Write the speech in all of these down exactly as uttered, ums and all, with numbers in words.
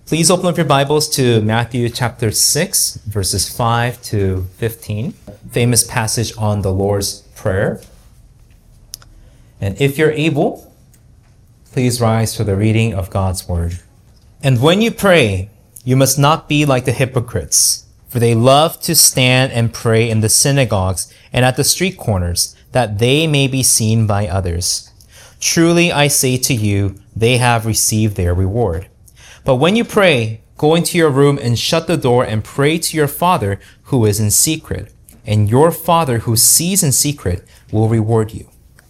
Please open up your Bibles to Matthew chapter six, verses five to fifteen. Famous passage on the Lord's Prayer. And if you're able, please rise for the reading of God's Word. And when you pray, you must not be like the hypocrites, for they love to stand and pray in the synagogues and at the street corners, that they may be seen by others. Truly I say to you, they have received their reward. But when you pray, go into your room and shut the door and pray to your Father who is in secret, and your Father who sees in secret will reward you.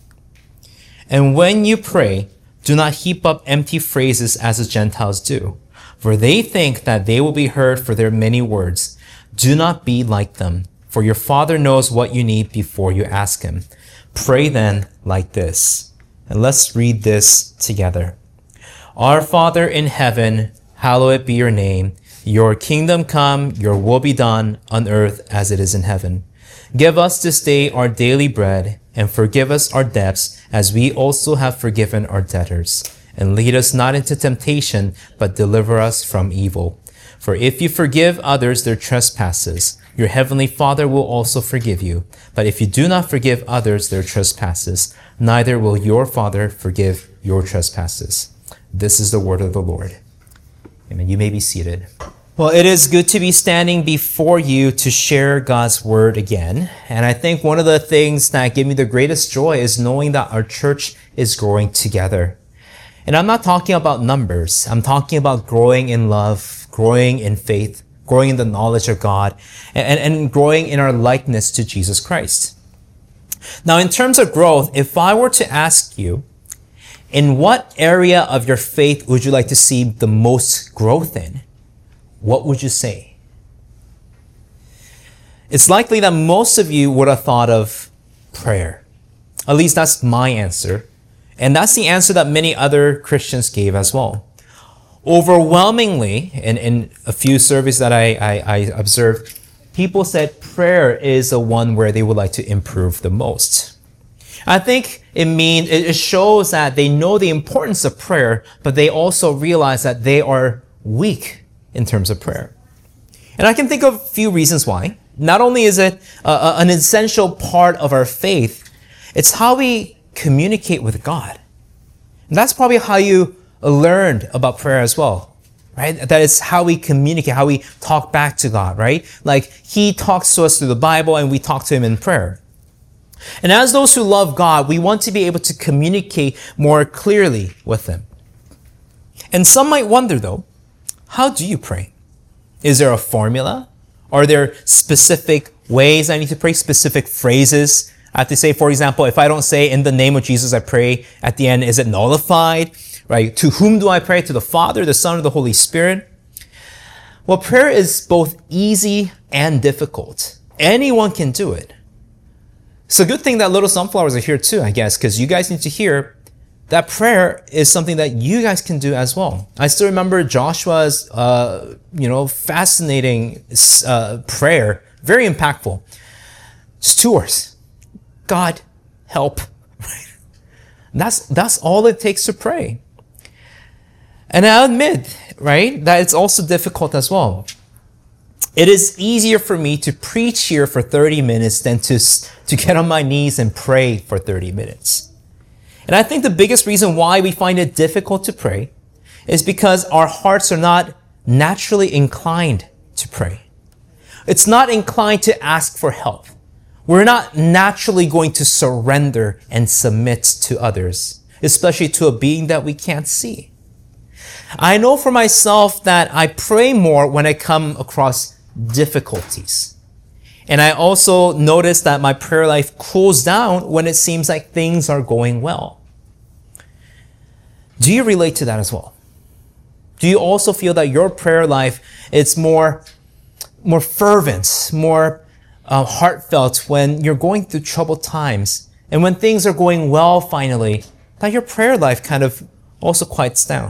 And when you pray, do not heap up empty phrases as the Gentiles do, for they think that they will be heard for their many words. Do not be like them, for your Father knows what you need before you ask Him. Pray then like this. And let's read this together. Our Father in heaven, hallowed be your name. Your kingdom come, your will be done on earth as it is in heaven. Give us this day our daily bread, and forgive us our debts as we also have forgiven our debtors. And lead us not into temptation, but deliver us from evil. For if you forgive others their trespasses, your heavenly Father will also forgive you. But if you do not forgive others their trespasses, neither will your Father forgive your trespasses. This is the word of the Lord. Amen. You may be seated. Well, it is good to be standing before you to share God's word again. And I think one of the things that give me the greatest joy is knowing that our church is growing together. And I'm not talking about numbers. I'm talking about growing in love, growing in faith, growing in the knowledge of God, and, and growing in our likeness to Jesus Christ. Now, in terms of growth, if I were to ask you, in what area of your faith would you like to see the most growth in? What would you say? It's likely that most of you would have thought of prayer. At least that's my answer. And that's the answer that many other Christians gave as well. Overwhelmingly, in, in a few surveys that I, I, I observed, people said prayer is the one where they would like to improve the most. I think it means it shows that they know the importance of prayer, but they also realize that they are weak in terms of prayer. And I can think of a few reasons why. Not only is it uh, an essential part of our faith, it's how we communicate with God. And that's probably how you learned about prayer as well, right? That is how we communicate, how we talk back to God, right? Like He talks to us through the Bible and we talk to Him in prayer. And as those who love God, we want to be able to communicate more clearly with Him. And some might wonder though, how do you pray? Is there a formula? Are there specific ways I need to pray, specific phrases I have to say? For example, if I don't say in the name of Jesus I pray, at the end, is it nullified? Right? To whom do I pray? To the Father, the Son, or the Holy Spirit? Well, prayer is both easy and difficult. Anyone can do it. It's a good thing that Little Sunflowers are here too, I guess, because you guys need to hear that prayer is something that you guys can do as well. I still remember Joshua's, uh, you know, fascinating uh, prayer, very impactful. Just two words: God, help. That's that's all it takes to pray. And I admit, right, that it's also difficult as well. It is easier for me to preach here for thirty minutes than to, to get on my knees and pray for thirty minutes. And I think the biggest reason why we find it difficult to pray is because our hearts are not naturally inclined to pray. It's not inclined to ask for help. We're not naturally going to surrender and submit to others, especially to a being that we can't see. I know for myself that I pray more when I come across difficulties. And I also notice that my prayer life cools down when it seems like things are going well. Do you relate to that as well? Do you also feel that your prayer life is more, more fervent, more uh, heartfelt when you're going through troubled times? And when things are going well finally, that your prayer life kind of also quiets down?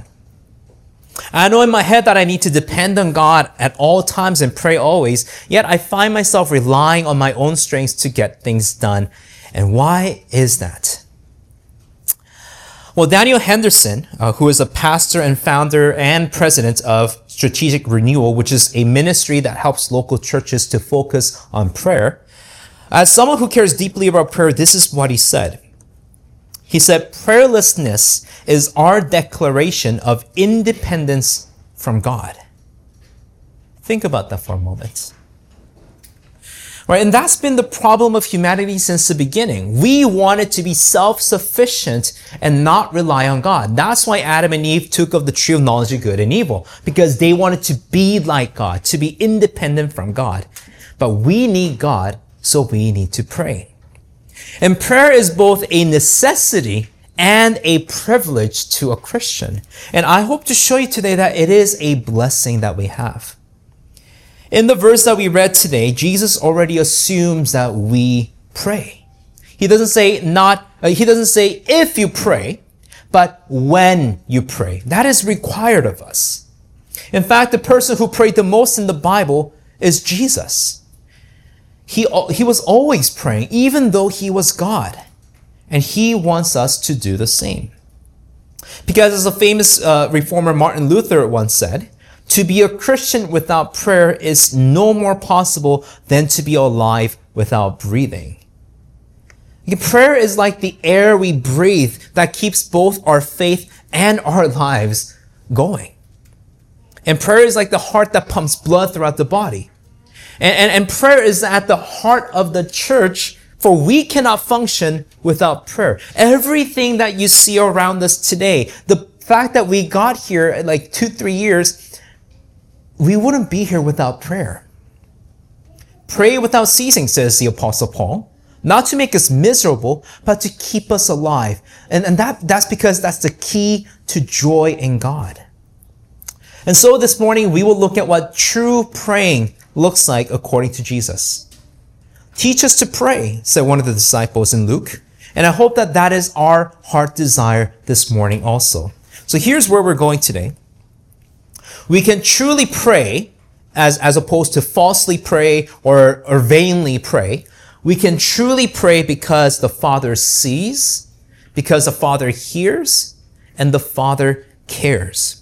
I know in my head that I need to depend on God at all times and pray always, yet I find myself relying on my own strengths to get things done. And why is that? Well, Daniel Henderson, uh, who is a pastor and founder and president of Strategic Renewal, which is a ministry that helps local churches to focus on prayer, as someone who cares deeply about prayer, this is what he said. He said, prayerlessness is our declaration of independence from God. Think about that for a moment. Right, and that's been the problem of humanity since the beginning. We wanted to be self-sufficient and not rely on God. That's why Adam and Eve took of the tree of knowledge of good and evil, because they wanted to be like God, to be independent from God. But we need God, so we need to pray. And prayer is both a necessity and a privilege to a Christian. And I hope to show you today that it is a blessing that we have. In the verse that we read today, Jesus already assumes that we pray. He doesn't say not, uh, he doesn't say if you pray, but when you pray. That is required of us. In fact, the person who prayed the most in the Bible is Jesus. He, he was always praying, even though he was God. And he wants us to do the same. Because as a famous uh, reformer Martin Luther once said, to be a Christian without prayer is no more possible than to be alive without breathing. Prayer is like the air we breathe that keeps both our faith and our lives going. And prayer is like the heart that pumps blood throughout the body. And, and, and prayer is at the heart of the church, for we cannot function without prayer. Everything that you see around us today, the fact that we got here like two, three years, we wouldn't be here without prayer. Pray without ceasing, says the Apostle Paul, not to make us miserable, but to keep us alive. And, and that, that's because that's the key to joy in God. And so this morning, we will look at what true praying looks like according to Jesus. Teach us to pray, said one of the disciples in Luke. And I hope that that is our heart desire this morning also. So here's where we're going today. We can truly pray as, as opposed to falsely pray or, or vainly pray. We can truly pray because the Father sees, because the Father hears, and the Father cares.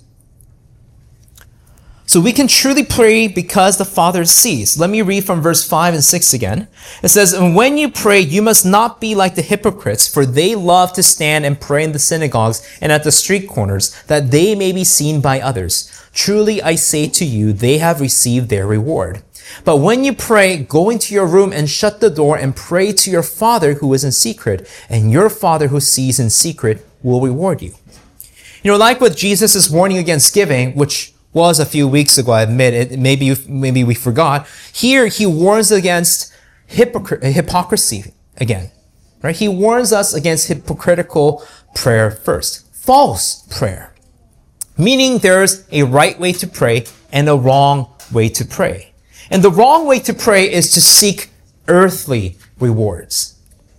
So we can truly pray because the Father sees. Let me read from verse five and six again. It says, and when you pray, you must not be like the hypocrites, for they love to stand and pray in the synagogues and at the street corners, that they may be seen by others. Truly, I say to you, they have received their reward. But when you pray, go into your room and shut the door and pray to your Father who is in secret, and your Father who sees in secret will reward you. You know, like with Jesus' warning against giving, which was a few weeks ago, I admit it, maybe, maybe we forgot. Here, he warns against hypocr- hypocrisy again, right? He warns us against hypocritical prayer first. False prayer. Meaning there's a right way to pray and a wrong way to pray. And the wrong way to pray is to seek earthly rewards.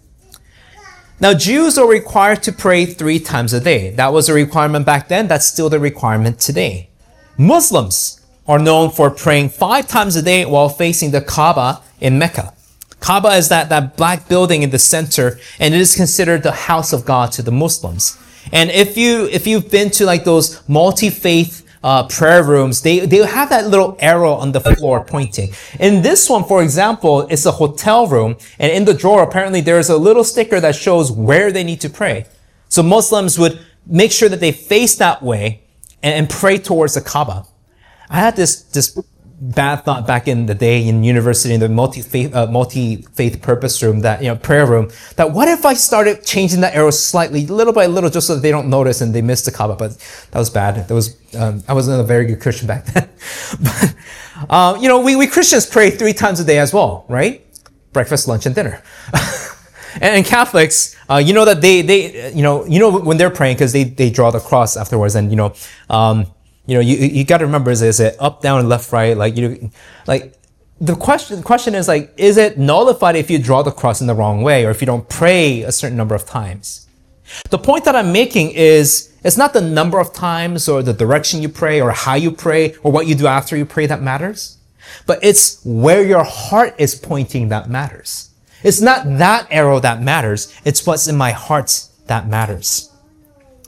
Now, Jews are required to pray three times a day. That was a requirement back then. That's still the requirement today. Muslims are known for praying five times a day while facing the Kaaba in Mecca. Kaaba is that, that black building in the center, and it is considered the house of God to the Muslims. And if you, if you've been to like those multi-faith uh, prayer rooms, they, they have that little arrow on the floor pointing. In this one, for example, it's a hotel room, and in the drawer, apparently there's a little sticker that shows where they need to pray. So Muslims would make sure that they face that way and, and pray towards the Kaaba. I had this, this bad thought back in the day in university in the multi-faith, uh, multi-faith purpose room, that, you know, prayer room, that what if I started changing that arrow slightly, little by little, just so that they don't notice and they miss the Kaaba. But that was bad. That was, um, I wasn't a very good Christian back then. But, um, you know, we, we Christians pray three times a day as well, right? Breakfast, lunch, and dinner. and, and Catholics, uh, you know that they, they, you know, you know when they're praying, because they, they draw the cross afterwards, and, you know, um, You know, you you got to remember, is, is it up, down, left, right? Like, you know, like the question, the question is like, is it nullified if you draw the cross in the wrong way, or if you don't pray a certain number of times? The point that I'm making is, it's not the number of times or the direction you pray or how you pray or what you do after you pray that matters, but it's where your heart is pointing that matters. It's not that arrow that matters. It's what's in my heart that matters.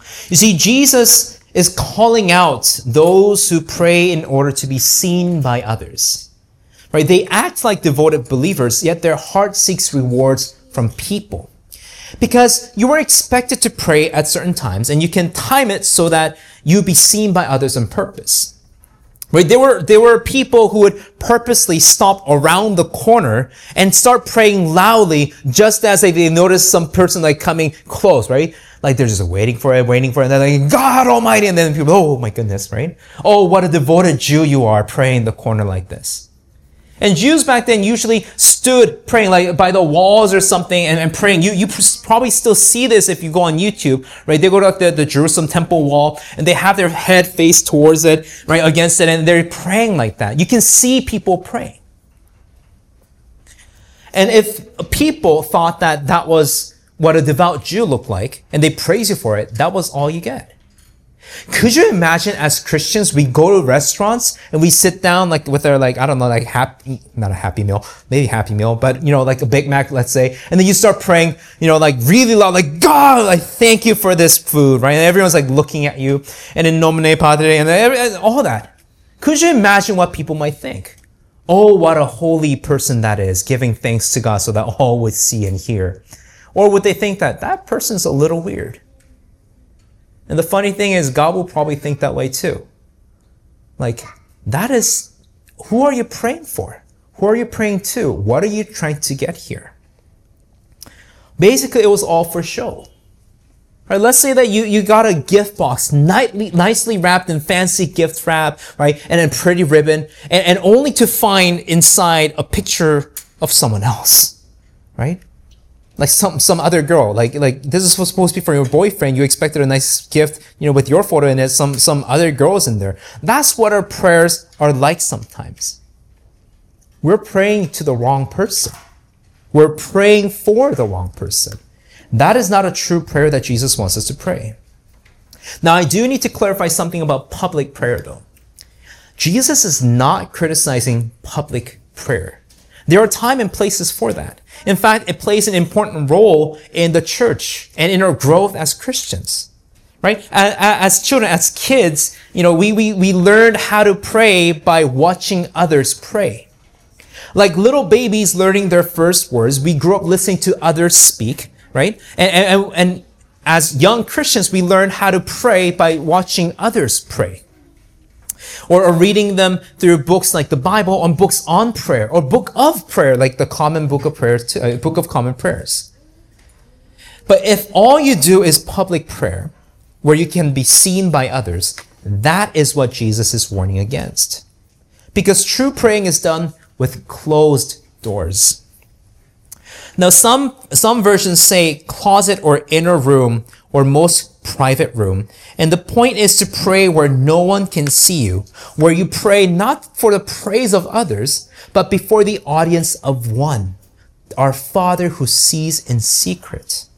You see, Jesus is calling out those who pray in order to be seen by others. Right? They act like devoted believers, yet their heart seeks rewards from people. Because you are expected to pray at certain times, and you can time it so that you be seen by others on purpose. Right? There were, there were people who would purposely stop around the corner and start praying loudly just as they, they notice some person like coming close, right? Like they're just waiting for it, waiting for it, and they're like, God Almighty, and then people, oh my goodness, right? Oh, what a devoted Jew you are praying in the corner like this. And Jews back then usually stood praying like by the walls or something and, and praying. You you probably still see this if you go on YouTube, right? They go to the, the Jerusalem temple wall and they have their head faced towards it, right, against it, and they're praying like that. You can see people praying. And if people thought that that was what a devout Jew looked like, and they praise you for it, that was all you get. Could you imagine as Christians, we go to restaurants and we sit down like with our like, I don't know, like happy, not a Happy Meal, maybe Happy Meal, but you know, like a Big Mac, let's say. And then you start praying, you know, like really loud, like, God, I thank you for this food, right? And everyone's like looking at you and in nomine Padre and every, all that. Could you imagine what people might think? Oh, what a holy person that is, giving thanks to God so that all would see and hear. Or would they think that that person's a little weird? And the funny thing is, God will probably think that way too. Like, that is, who are you praying for? Who are you praying to? What are you trying to get here? Basically, it was all for show. Right, let's say that you, you got a gift box, nicely, nicely wrapped in fancy gift wrap, right, and a pretty ribbon, and, and only to find inside a picture of someone else, right? Like some, some other girl, like, like this is supposed to be for your boyfriend. You expected a nice gift, you know, with your photo in it, some, some other girls in there. That's what our prayers are like sometimes. We're praying to the wrong person. We're praying for the wrong person. That is not a true prayer that Jesus wants us to pray. Now, I do need to clarify something about public prayer though. Jesus is not criticizing public prayer. There are time and places for that. In fact, it plays an important role in the church and in our growth as Christians, right? As children, as kids, you know, we, we, we learned how to pray by watching others pray. Like little babies learning their first words, we grew up listening to others speak, right? And, and, and as young Christians, we learn how to pray by watching others pray. Or, or reading them through books like the Bible, or books on prayer, or book of prayer, like the Common Book of Prayers, uh, Book of Common Prayers. But if all you do is public prayer, where you can be seen by others, that is what Jesus is warning against. Because true praying is done with closed doors. Now, some, some versions say closet or inner room, or most private room. And the point is to pray where no one can see you, where you pray not for the praise of others, but before the audience of one, our Father who sees in secret.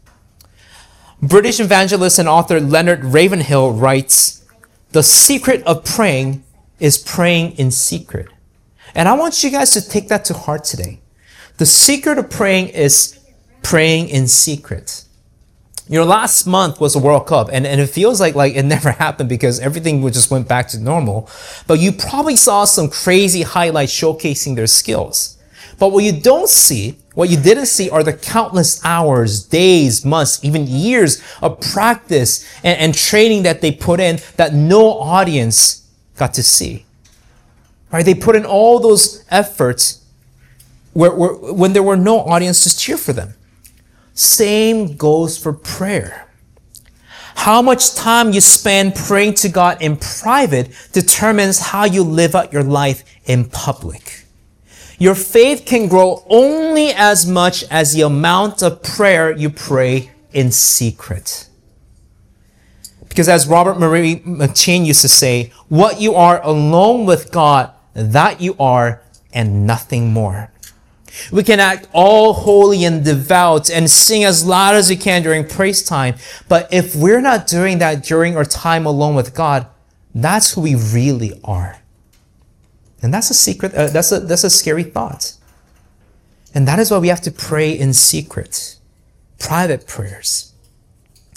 British evangelist and author Leonard Ravenhill writes, "The secret of praying is praying in secret." And I want you guys to take that to heart today. The secret of praying is praying in secret. You know, last month was the World Cup, and, and it feels like, like it never happened because everything just went back to normal. But you probably saw some crazy highlights showcasing their skills. But what you don't see, what you didn't see are the countless hours, days, months, even years of practice and, and training that they put in that no audience got to see. Right? They put in all those efforts where, where, when there were no audience to cheer for them. Same goes for prayer. How much time you spend praying to God in private determines how you live out your life in public. Your faith can grow only as much as the amount of prayer you pray in secret. Because as Robert Murray McCheyne used to say, what you are alone with God, that you are, and nothing more. We can act all holy and devout and sing as loud as we can during praise time. But if we're not doing that during our time alone with God, that's who we really are. And that's a secret, uh, that's a, that's a scary thought. And that is why we have to pray in secret, private prayers.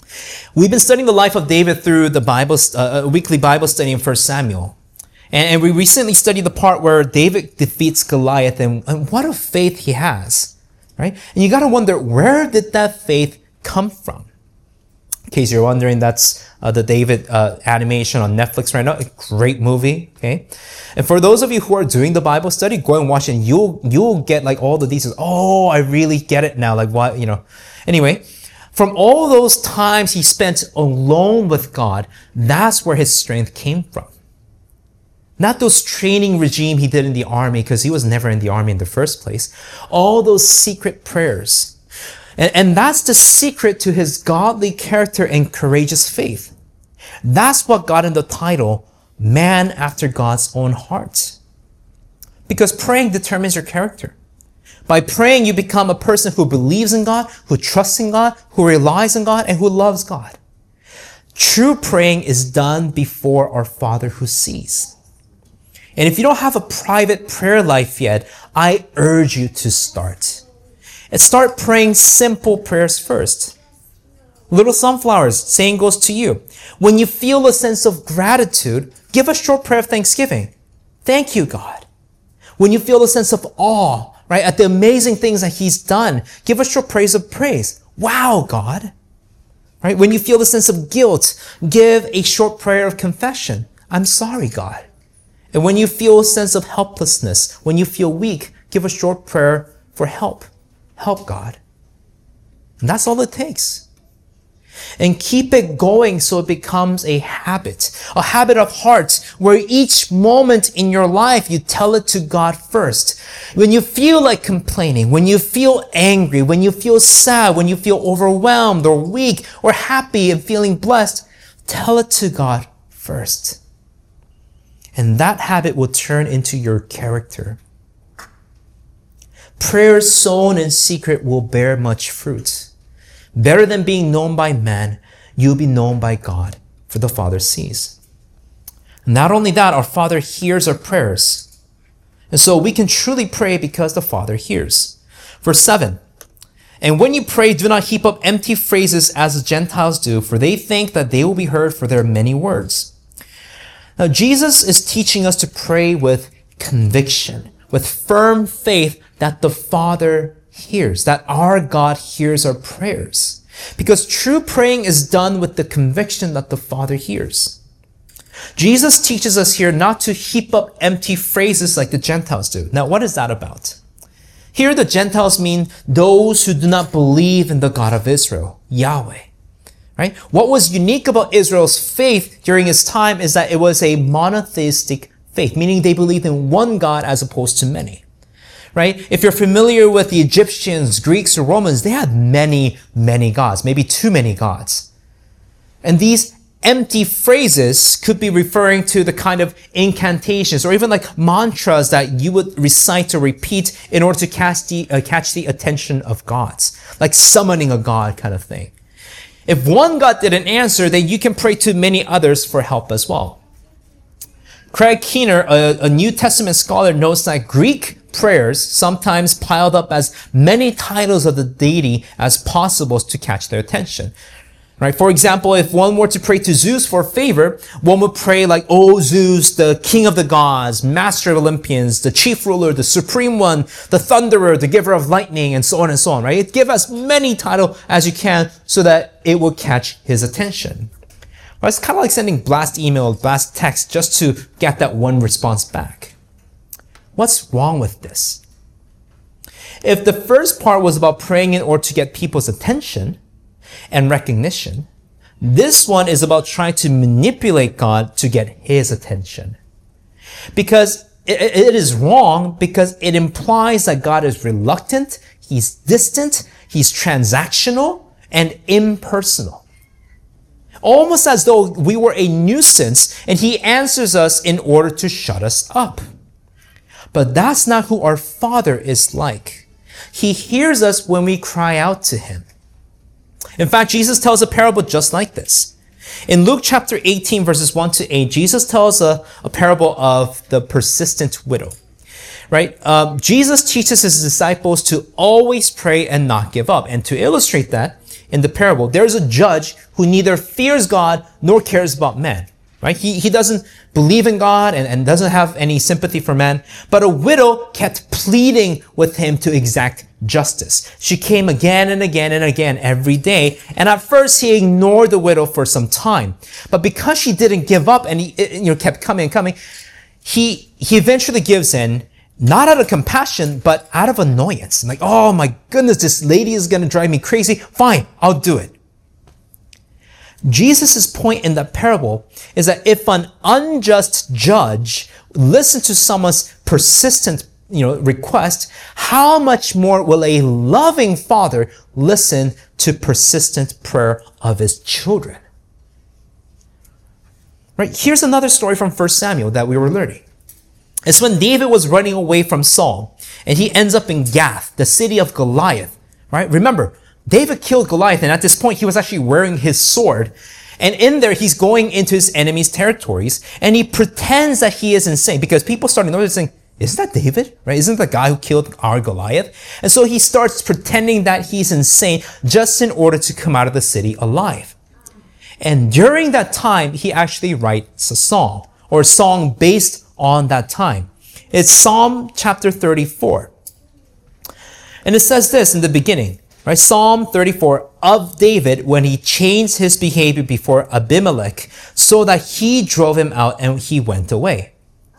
We've been studying the life of David through the Bible, uh, a weekly Bible study in First Samuel. And, and we recently studied the part where David defeats Goliath, and, and what a faith he has, right? And you got to wonder, where did that faith come from? In case you're wondering, that's uh, the David uh, animation on Netflix right now. A great movie, okay? And for those of you who are doing the Bible study, go and watch it, and you'll, you'll get like all the details. Oh, I really get it now. Like what, you know. Anyway, from all those times he spent alone with God, that's where his strength came from. Not those training regime he did in the army, because he was never in the army in the first place. All those secret prayers. And, and that's the secret to his godly character and courageous faith. That's what got him the title, Man After God's Own Heart. Because praying determines your character. By praying, you become a person who believes in God, who trusts in God, who relies on God, and who loves God. True praying is done before our Father who sees. And if you don't have a private prayer life yet, I urge you to start. And start praying simple prayers first. Little Sunflowers, saying goes to you. When you feel a sense of gratitude, give a short prayer of thanksgiving. Thank you, God. When you feel a sense of awe, right, at the amazing things that he's done, give a short praise of praise. Wow, God. Right? When you feel the sense of guilt, give a short prayer of confession. I'm sorry, God. And when you feel a sense of helplessness, when you feel weak, give a short prayer for help. Help, God. And that's all it takes. And keep it going so it becomes a habit, a habit of heart where each moment in your life you tell it to God first. When you feel like complaining, when you feel angry, when you feel sad, when you feel overwhelmed or weak or happy and feeling blessed, tell it to God first. And that habit will turn into your character. Prayers sown in secret will bear much fruit. Better than being known by man, you'll be known by God, for the Father sees. Not only that, our Father hears our prayers. And so we can truly pray because the Father hears. Verse seven. And when you pray, do not heap up empty phrases as the Gentiles do, for they think that they will be heard for their many words. Now, Jesus is teaching us to pray with conviction, with firm faith that the Father hears, that our God hears our prayers. Because true praying is done with the conviction that the Father hears. Jesus teaches us here not to heap up empty phrases like the Gentiles do. Now, what is that about? Here, the Gentiles mean those who do not believe in the God of Israel, Yahweh. Right? What was unique about Israel's faith during his time is that it was a monotheistic faith, meaning they believed in one God as opposed to many. Right? If you're familiar with the Egyptians, Greeks, or Romans, they had many, many gods, maybe too many gods. And these empty phrases could be referring to the kind of incantations or even like mantras that you would recite or repeat in order to catch the, uh, catch the attention of gods, like summoning a god kind of thing. If one God didn't answer, then you can pray to many others for help as well. Craig Keener, a, a New Testament scholar, notes that Greek prayers sometimes piled up as many titles of the deity as possible to catch their attention. Right? For example, if one were to pray to Zeus for favor, one would pray like, "Oh Zeus, the king of the gods, master of Olympians, the chief ruler, the supreme one, the thunderer, the giver of lightning," and so on and so on, right? Give as many titles as you can so that it will catch his attention. Well, it's kind of like sending blast email, blast text just to get that one response back. What's wrong with this? If the first part was about praying in order to get people's attention and recognition, this one is about trying to manipulate God to get his attention. Because it, it is wrong because it implies that God is reluctant, he's distant, he's transactional, and impersonal. Almost as though we were a nuisance and he answers us in order to shut us up. But that's not who our Father is like. He hears us when we cry out to him. In fact, Jesus tells a parable just like this. In Luke chapter eighteen, verses one to eight, Jesus tells a, a parable of the persistent widow. Right? Um, Jesus teaches his disciples to always pray and not give up. And to illustrate that, in the parable, there's a judge who neither fears God nor cares about man. Right? He, he doesn't believe in God and, and doesn't have any sympathy for man. But a widow kept pleading with him to exact justice. She came again and again and again every day. And at first he ignored the widow for some time. But because she didn't give up and he, you know, kept coming and coming, he, he eventually gives in, not out of compassion, but out of annoyance. Like, oh my goodness, this lady is going to drive me crazy. Fine, I'll do it. Jesus' point in that parable is that if an unjust judge listens to someone's persistent, you know, request, how much more will a loving father listen to persistent prayer of his children? Right? Here's another story from First Samuel that we were learning. It's when David was running away from Saul and he ends up in Gath, the city of Goliath. Right? Remember, David killed Goliath, and at this point, he was actually wearing his sword. And in there, he's going into his enemy's territories, and he pretends that he is insane because people start noticing, isn't that David? Right? Isn't the guy who killed our Goliath? And so he starts pretending that he's insane just in order to come out of the city alive. And during that time, he actually writes a song, or a song based on that time. It's Psalm chapter thirty-four. And it says this in the beginning. Right? Psalm thirty-four of David when he changed his behavior before Abimelech so that he drove him out and he went away.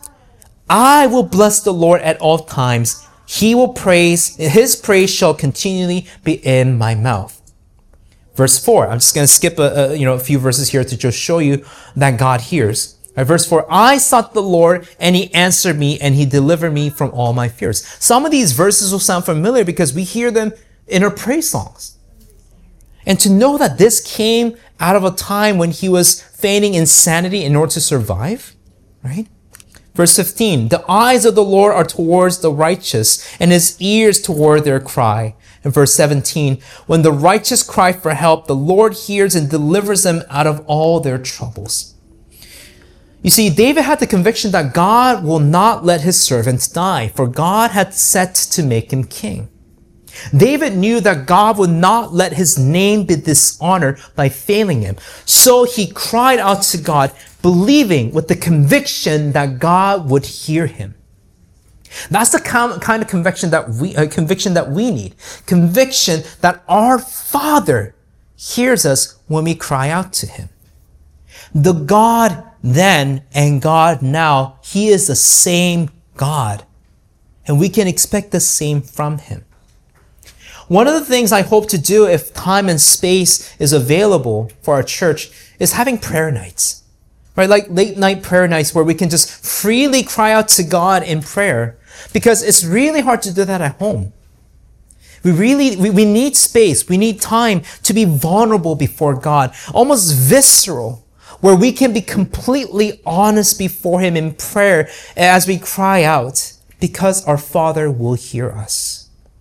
I will bless the Lord at all times. He will praise, his praise shall continually be in my mouth. Verse four, I'm just going to skip a, a, you know, a few verses here to just show you that God hears. Right, verse four, I sought the Lord and he answered me and he delivered me from all my fears. Some of these verses will sound familiar because we hear them in our praise songs. And to know that this came out of a time when he was feigning insanity in order to survive, right? Verse fifteen, the eyes of the Lord are towards the righteous and his ears toward their cry. And verse seventeen, when the righteous cry for help, the Lord hears and delivers them out of all their troubles. You see, David had the conviction that God will not let his servants die, for God had set to make him king. David knew that God would not let his name be dishonored by failing him. So he cried out to God, believing with the conviction that God would hear him. That's the kind of conviction that we, uh, conviction that we need. Conviction that our Father hears us when we cry out to him. The God then and God now, he is the same God. And we can expect the same from him. One of the things I hope to do if time and space is available for our church is having prayer nights, right? Like late night prayer nights where we can just freely cry out to God in prayer, because it's really hard to do that at home. We really, we, we need space. We need time to be vulnerable before God, almost visceral, where we can be completely honest before him in prayer as we cry out, because our Father will hear us.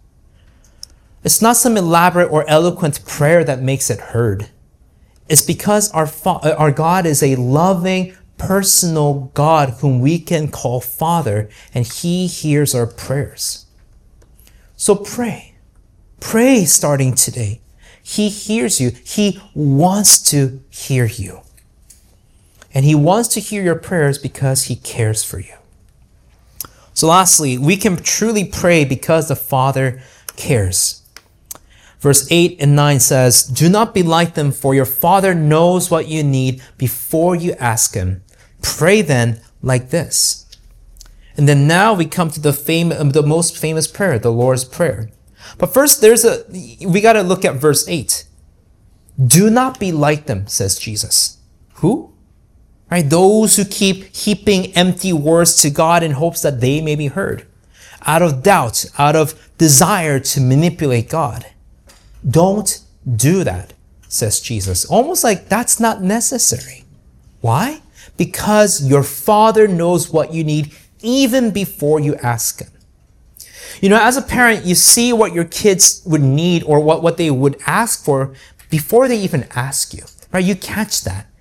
It's not some elaborate or eloquent prayer that makes it heard. It's because our, fa- our God is a loving, personal God whom we can call Father, and he hears our prayers. So pray. Pray starting today. He hears you. He wants to hear you. And he wants to hear your prayers because he cares for you. So lastly, we can truly pray because the Father cares. Verse eight and nine says, do not be like them, for your Father knows what you need before you ask him. Pray then like this. And then now we come to the fam- the most famous prayer, the Lord's Prayer. But first, there's a we got to look at verse eight. Do not be like them, says Jesus. Who? Right? Those who keep heaping empty words to God in hopes that they may be heard. Out of doubt, out of desire to manipulate God. Don't do that, says Jesus. Almost like that's not necessary. Why? Because your Father knows what you need even before you ask him. You know, as a parent, you see what your kids would need or what, what they would ask for before they even ask you, right? You catch that.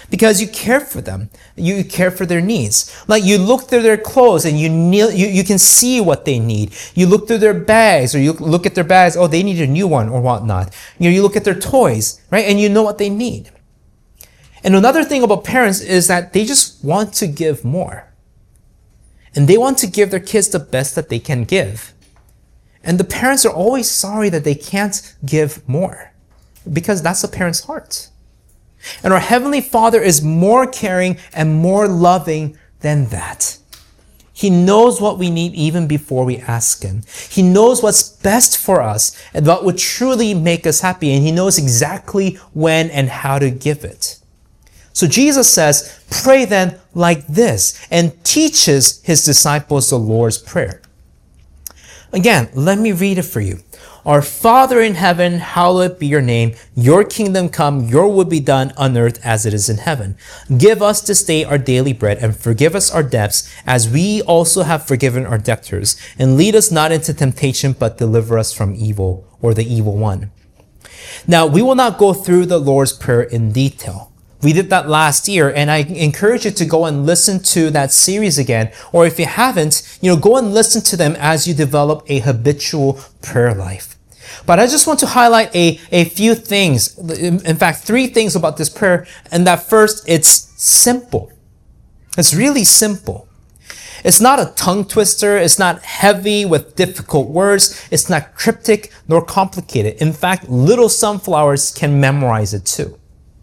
because you care for them. You care for their needs. Like you look through their clothes and you, kneel, you you can see what they need. You look through their bags, or you look at their bags, oh, they need a new one or whatnot. You know, you look at their toys, right? And you know what they need. And another thing about parents is that they just want to give more. And they want to give their kids the best that they can give. And the parents are always sorry that they can't give more, because that's the parent's heart. And our Heavenly Father is more caring and more loving than that. He knows what we need even before we ask Him. He knows what's best for us and what would truly make us happy. And He knows exactly when and how to give it. So Jesus says, pray then like this, and teaches His disciples the Lord's Prayer. Again, let me read it for you. Our Father in heaven, hallowed be your name. Your kingdom come, your will be done on earth as it is in heaven. Give us this day our daily bread, and forgive us our debts as we also have forgiven our debtors. And lead us not into temptation, but deliver us from evil, or the evil one. Now, we will not go through the Lord's Prayer in detail. We did that last year, and I encourage you to go and listen to that series again. Or if you haven't, you know, go and listen to them as you develop a habitual prayer life. But I just want to highlight a, a few things. In fact, three things about this prayer. And that first, it's simple. It's really simple. It's not a tongue twister. It's not heavy with difficult words. It's not cryptic nor complicated. In fact, little sunflowers can memorize it too.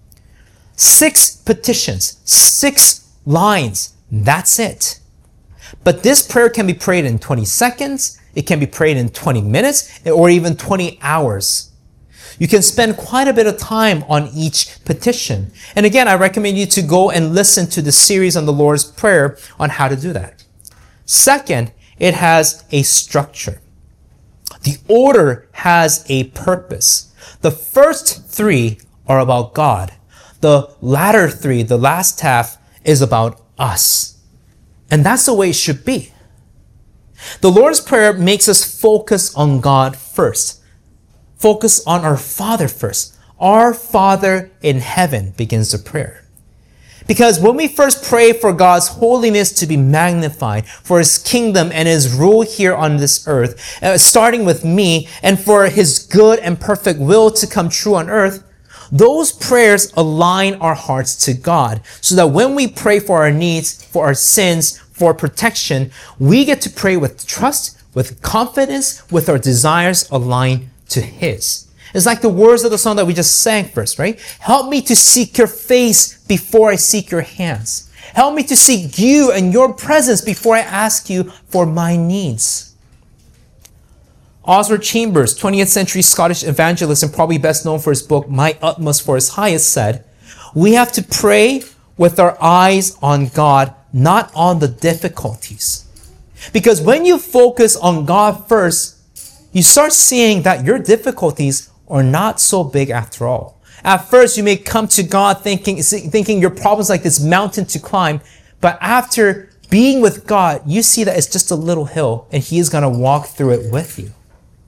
Six petitions, six lines. That's it. But this prayer can be prayed in twenty seconds. It can be prayed in twenty minutes or even twenty hours. You can spend quite a bit of time on each petition. And again, I recommend you to go and listen to the series on the Lord's Prayer on how to do that. Second, it has a structure. The order has a purpose. The first three are about God. The latter three, the last half, is about us. And that's the way it should be. The Lord's Prayer makes us focus on God first. Focus on our Father first. Our Father in heaven begins the prayer. Because when we first pray for God's holiness to be magnified, for His kingdom and His rule here on this earth, uh, starting with me, and for His good and perfect will to come true on earth, those prayers align our hearts to God, so that when we pray for our needs, for our sins, for protection, we get to pray with trust, with confidence, with our desires aligned to His. It's like the words of the song that we just sang first, right? Help me to seek your face before I seek your hands. Help me to seek you and your presence before I ask you for my needs. Oswald Chambers, twentieth century Scottish evangelist and probably best known for his book, My Utmost for His Highest, said, we have to pray with our eyes on God, not on the difficulties. Because when you focus on God first, you start seeing that your difficulties are not so big after all. At first, you may come to God thinking, thinking your problem's like this mountain to climb, but after being with God, you see that it's just a little hill and He is going to walk through it with you.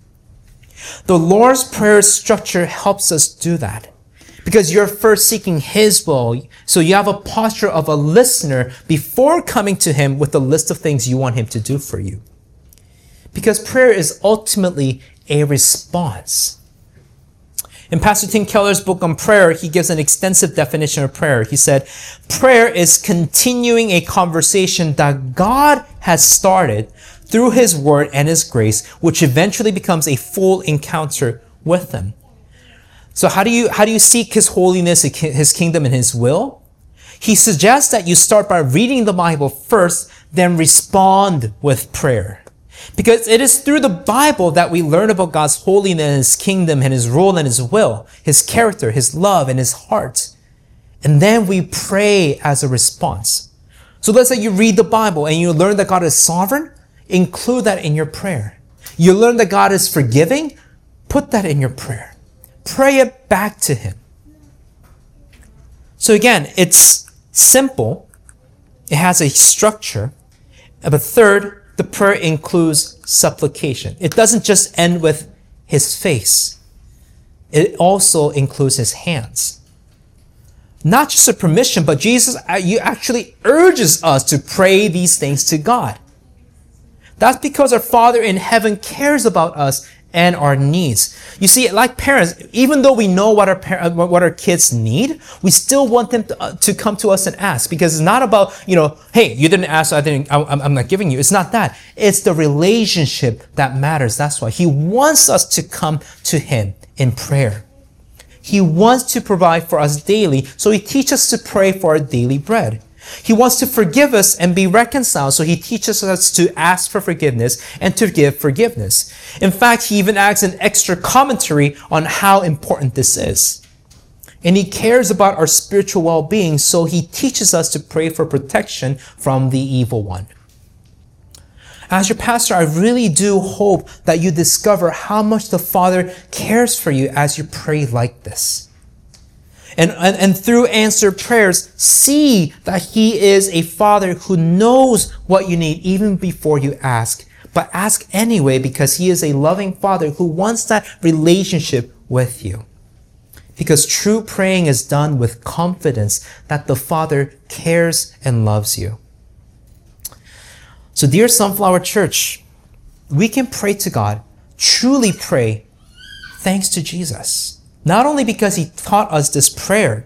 The Lord's Prayer structure helps us do that because you're first seeking His will. So you have a posture of a listener before coming to Him with a list of things you want Him to do for you. Because prayer is ultimately a response. In Pastor Tim Keller's book on prayer, he gives an extensive definition of prayer. He said, prayer is continuing a conversation that God has started through His word and His grace, which eventually becomes a full encounter with Him. So how do you, how do you seek His holiness, His kingdom, and His will? He suggests that you start by reading the Bible first, then respond with prayer. Because it is through the Bible that we learn about God's holiness, His kingdom, and His rule and His will, His character, His love, and His heart. And then we pray as a response. So let's say you read the Bible and you learn that God is sovereign. Include that in your prayer. You learn that God is forgiving. Put that in your prayer. Pray it back to Him. So again, it's simple. It has a structure. But third, the prayer includes supplication. It doesn't just end with His face. It also includes His hands. Not just a permission, but Jesus you actually urges us to pray these things to God. That's because our Father in heaven cares about us and our needs. You see, like parents, even though we know what our par- what our kids need, we still want them to, uh, to come to us and ask, because it's not about, you know, hey, you didn't ask, so I didn't, I, I'm not giving you. It's not that. It's the relationship that matters. That's why He wants us to come to Him in prayer. He wants to provide for us daily, so He teaches us to pray for our daily bread. He wants to forgive us and be reconciled, so He teaches us to ask for forgiveness and to give forgiveness. In fact, He even adds an extra commentary on how important this is. And He cares about our spiritual well-being, so He teaches us to pray for protection from the evil one. As your pastor, I really do hope that you discover how much the Father cares for you as you pray like this. And, and, and through answered prayers, see that He is a Father who knows what you need even before you ask. But ask anyway, because He is a loving Father who wants that relationship with you. Because true praying is done with confidence that the Father cares and loves you. So dear Sunflower Church, we can pray to God, truly pray, thanks to Jesus. Not only because He taught us this prayer,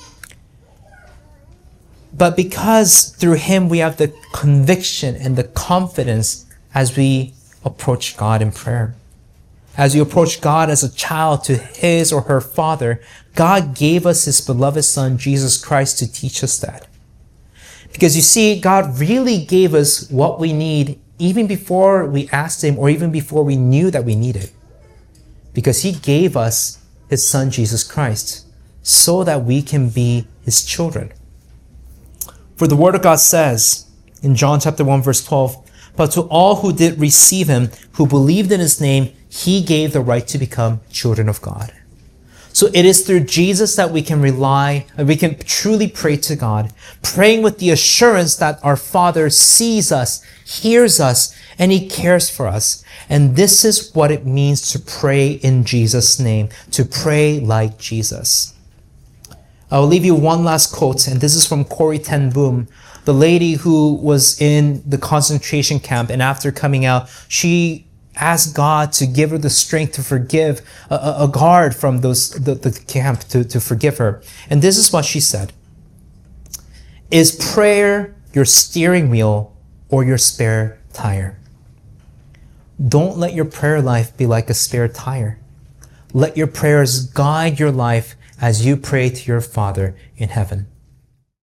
but because through Him we have the conviction and the confidence as we approach God in prayer. As you approach God as a child to his or her Father, God gave us His beloved Son, Jesus Christ, to teach us that. Because you see, God really gave us what we need even before we asked Him or even before we knew that we needed. Because He gave us His Son, Jesus Christ, so that we can be His children. For the Word of God says in John chapter one, verse twelve, but to all who did receive Him, who believed in His name, He gave the right to become children of God. So it is through Jesus that we can rely, and we can truly pray to God, praying with the assurance that our Father sees us, hears us, and He cares for us. And this is what it means to pray in Jesus' name, to pray like Jesus. I'll leave you one last quote, and this is from Corrie ten Boom, the lady who was in the concentration camp, and after coming out, she asked God to give her the strength to forgive a, a guard from those the, the camp to, to forgive her. And this is what she said. Is prayer your steering wheel or your spare tire? Don't let your prayer life be like a spare tire. Let your prayers guide your life as you pray to your Father in heaven.